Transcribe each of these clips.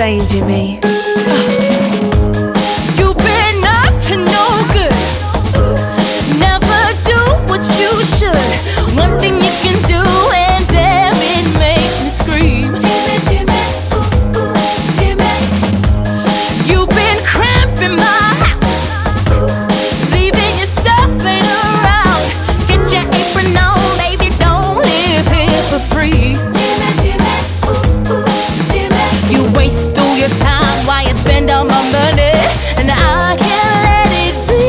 saying, Jimmy? You've been up to no good. Never do what you should. One thing you can do, and damn, it makes me scream. Jimmy, Jimmy, ooh, ooh, Jimmy. You've been cramping my house, leaving your stuff laying around. Get your apron on, baby, don't live here for free. Jimmy, Jimmy, ooh, ooh, Jimmy. You waste all your time while you spend all my money, and I can't let it be.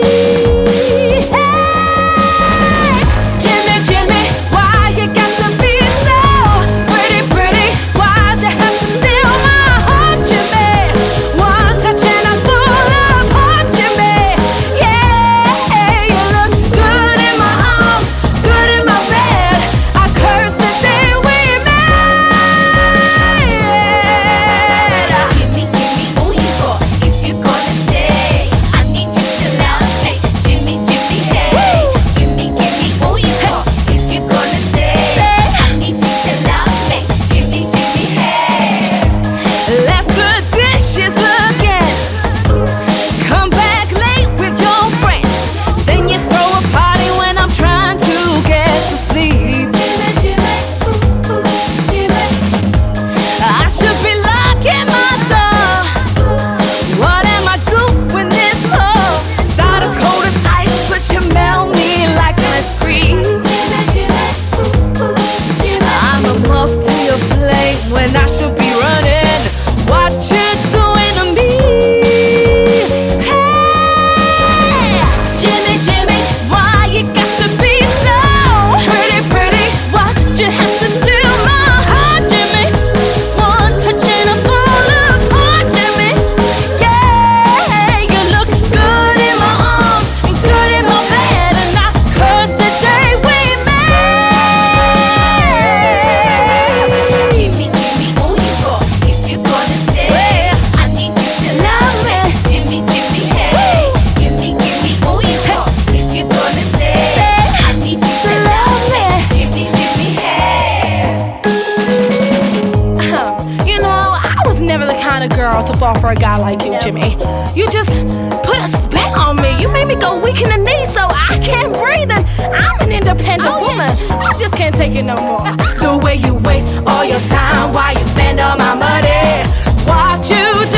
Hey, Jimmy, Jimmy, why you got to be so pretty, pretty? Why'd you have to steal my heart, Jimmy? One touch and I'm full of heart, Jimmy. Yeah, you look good in my arms, good in my bed. I curse the day we met. Gimme, gimme, who you got? If you're gonna stay, I need you to love me. Jimmy, Jimmy, hey. Gimme, gimme, who you got? If you're gonna stay, I need you to love me. Jimmy, Jimmy, hey. Left the dishes again. Come back late with your friends. Then you throw a party when I'm trying to get to sleep. Jimmy, Jimmy, ooh, ooh, Jimmy. I should be locking my door. What am I doing this for? Start as cold as ice, but you melt me like ice cream. Jimmy, Jimmy, ooh, ooh, Jimmy. I'm a moth to your flame when I should be running. What you doing to me? Hey, Jimmy, Jimmy, why you got to be so pretty, pretty? Why'd you have to steal my heart, Jimmy? One touch and I'm full of heart, Jimmy. Yeah, you look good in my arms and good in my bed, and I curse the day we met. Gimme, gimme, who you got? If you're gonna stay, I need you to love me. Jimmy, Jimmy, hey. Gimme, gimme, who you got? If you're gonna stay, I need you to love me. Jimmy, Jimmy, hey. You know, I was never the kind of girl to fall for a guy like you, Jimmy. You just put a spell on me. You made me go weak in the knees so I can't breathe, and I'm an independent woman. I just can't take it no more. The way you waste all your time while you spend all my money. What you